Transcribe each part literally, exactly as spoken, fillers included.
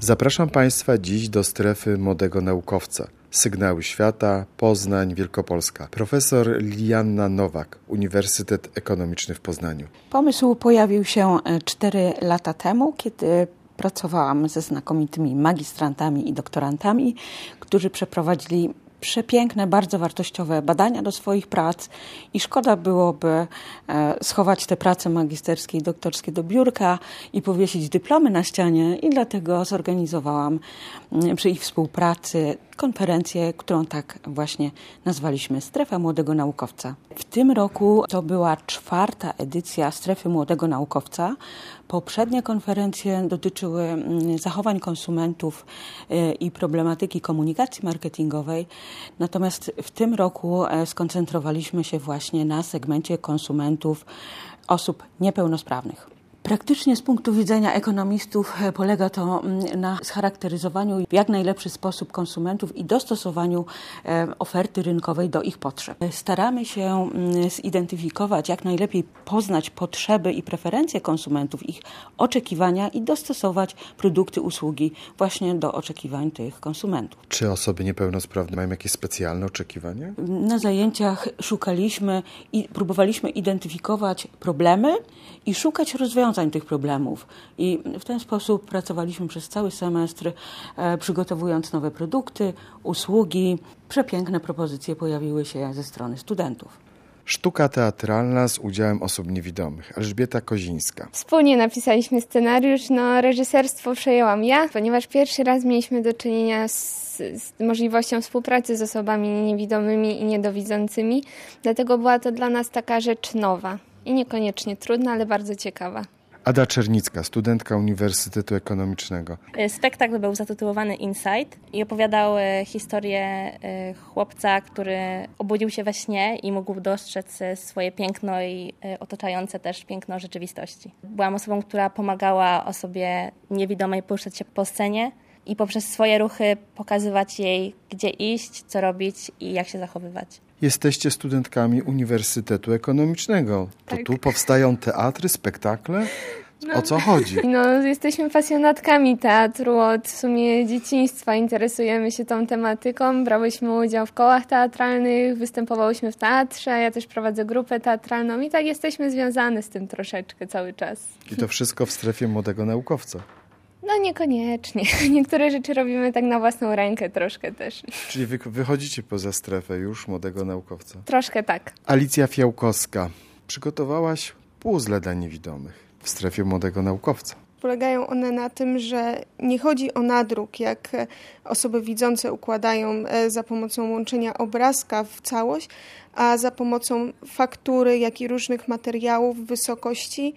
Zapraszam Państwa dziś do strefy młodego naukowca. Sygnały świata, Poznań, Wielkopolska. Profesor Lilianna Nowak, Uniwersytet Ekonomiczny w Poznaniu. Pomysł pojawił się cztery lata temu, kiedy pracowałam ze znakomitymi magistrantami i doktorantami, którzy przeprowadzili przepiękne, bardzo wartościowe badania do swoich prac i szkoda byłoby schować te prace magisterskie i doktorskie do biurka i powiesić dyplomy na ścianie i dlatego zorganizowałam przy ich współpracy konferencję, którą tak właśnie nazwaliśmy Strefa Młodego Naukowca. W tym roku to była czwarta edycja Strefy Młodego Naukowca. Poprzednie konferencje dotyczyły zachowań konsumentów i problematyki komunikacji marketingowej, natomiast w tym roku skoncentrowaliśmy się właśnie na segmencie konsumentów osób niepełnosprawnych. Praktycznie z punktu widzenia ekonomistów polega to na scharakteryzowaniu w jak najlepszy sposób konsumentów i dostosowaniu oferty rynkowej do ich potrzeb. Staramy się zidentyfikować, jak najlepiej poznać potrzeby i preferencje konsumentów, ich oczekiwania i dostosować produkty, usługi właśnie do oczekiwań tych konsumentów. Czy osoby niepełnosprawne mają jakieś specjalne oczekiwania? Na zajęciach szukaliśmy i próbowaliśmy identyfikować problemy i szukać rozwiązań tych problemów. I w ten sposób pracowaliśmy przez cały semestr, e, przygotowując nowe produkty, usługi. Przepiękne propozycje pojawiły się ze strony studentów. Sztuka teatralna z udziałem osób niewidomych. Elżbieta Kozińska. Wspólnie napisaliśmy scenariusz, no reżyserstwo przejęłam ja, ponieważ pierwszy raz mieliśmy do czynienia z, z możliwością współpracy z osobami niewidomymi i niedowidzącymi, dlatego była to dla nas taka rzecz nowa i niekoniecznie trudna, ale bardzo ciekawa. Ada Czernicka, studentka Uniwersytetu Ekonomicznego. Spektakl był zatytułowany Insight i opowiadał historię chłopca, który obudził się we śnie i mógł dostrzec swoje piękno i otaczające też piękno rzeczywistości. Byłam osobą, która pomagała osobie niewidomej poruszać się po scenie i poprzez swoje ruchy pokazywać jej, gdzie iść, co robić i jak się zachowywać. Jesteście studentkami Uniwersytetu Ekonomicznego. To Tak. Tu powstają teatry, spektakle? No. O co chodzi? No, jesteśmy pasjonatkami teatru od w sumie dzieciństwa, interesujemy się tą tematyką, brałyśmy udział w kołach teatralnych, występowałyśmy w teatrze, ja też prowadzę grupę teatralną i tak jesteśmy związane z tym troszeczkę cały czas. I to wszystko w strefie młodego naukowca. No niekoniecznie. Niektóre rzeczy robimy tak na własną rękę troszkę też. Czyli wy, wychodzicie poza strefę już młodego naukowca. Troszkę tak. Alicja Fiałkowska. Przygotowałaś puzzle dla niewidomych w strefie młodego naukowca. Polegają one na tym, że nie chodzi o nadruk, jak osoby widzące układają za pomocą łączenia obrazka w całość, a za pomocą faktury, jak i różnych materiałów wysokości,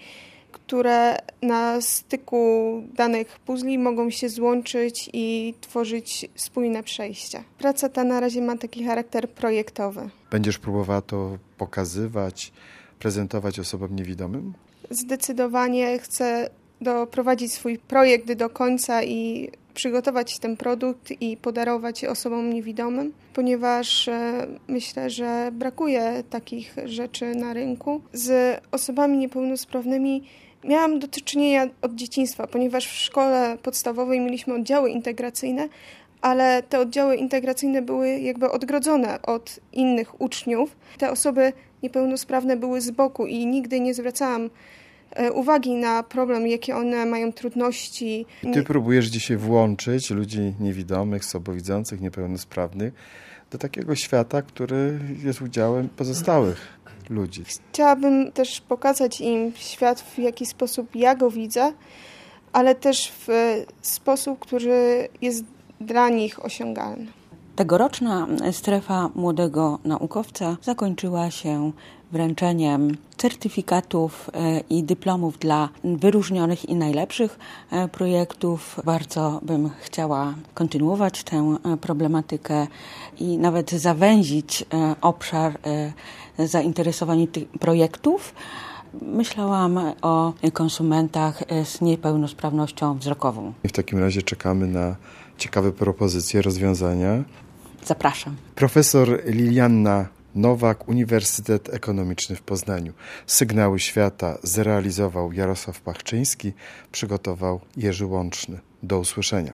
które na styku danych puzli mogą się złączyć i tworzyć spójne przejścia. Praca ta na razie ma taki charakter projektowy. Będziesz próbowała to pokazywać, prezentować osobom niewidomym? Zdecydowanie chcę doprowadzić swój projekt do końca i przygotować ten produkt i podarować osobom niewidomym, ponieważ e, myślę, że brakuje takich rzeczy na rynku. Z osobami niepełnosprawnymi miałam do czynienia od dzieciństwa, ponieważ w szkole podstawowej mieliśmy oddziały integracyjne, ale te oddziały integracyjne były jakby odgrodzone od innych uczniów. Te osoby niepełnosprawne były z boku i nigdy nie zwracałam uwagi na problem, jakie one mają trudności. Ty próbujesz dzisiaj włączyć ludzi niewidomych, słabowidzących, niepełnosprawnych do takiego świata, który jest udziałem pozostałych ludzi. Chciałabym też pokazać im świat, w jaki sposób ja go widzę, ale też w sposób, który jest dla nich osiągalny. Tegoroczna Strefa Młodego Naukowca zakończyła się wręczeniem certyfikatów i dyplomów dla wyróżnionych i najlepszych projektów. Bardzo bym chciała kontynuować tę problematykę i nawet zawęzić obszar zainteresowań tych projektów. Myślałam o konsumentach z niepełnosprawnością wzrokową. W takim razie czekamy na ciekawe propozycje, rozwiązania. Zapraszam. Profesor Lilianna Nowak, Uniwersytet Ekonomiczny w Poznaniu. Sygnały świata zrealizował Jarosław Pachczyński, przygotował Jerzy Łączny. Do usłyszenia.